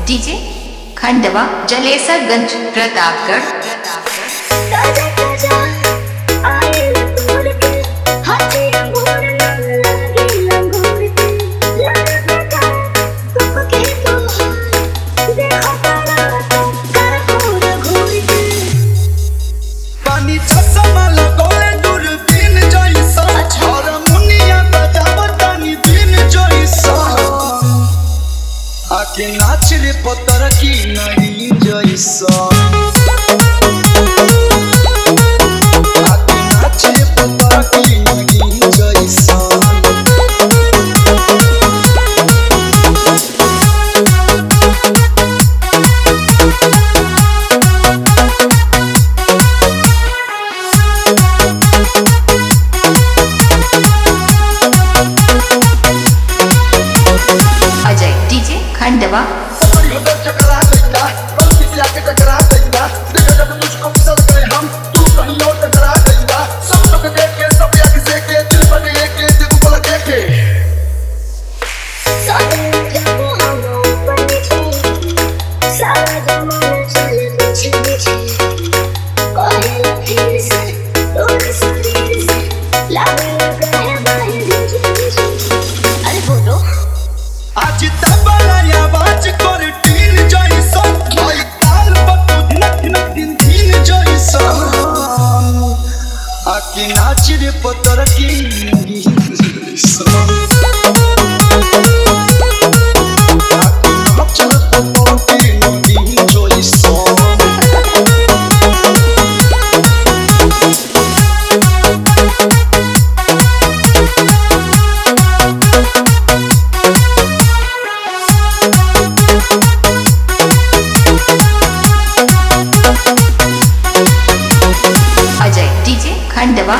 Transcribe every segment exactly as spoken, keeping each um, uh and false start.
DJ Khandwa Jalesarganj Pratapgarh Pratapgarh आके नाच रे पत्थर की नहीं जैसा आके नाच रे पत्थर की नहीं जैसा अजय डीजे खंडवा आज तबला आवाज कर टीन जैसा भाई ताल पर नक नक दिन दिन जैसा आके नाच रे पत्थर की जैसा आके नाच रे पत्थर की दिन जैसा अजय डीजे खंडवा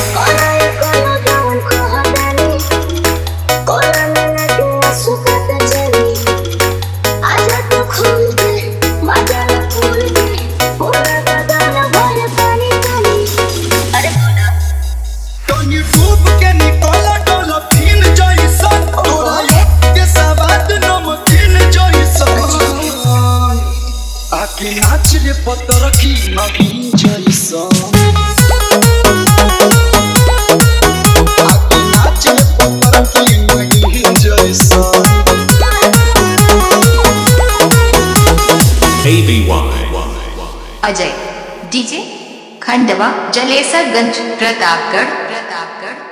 आके नाच रे पत्थर की नहीं जैसा आके नाच रे पत्थर की नहीं जैसा A B Y Ajay DJ Khandwa Jalesarganj Pratapgarh Pratapgarh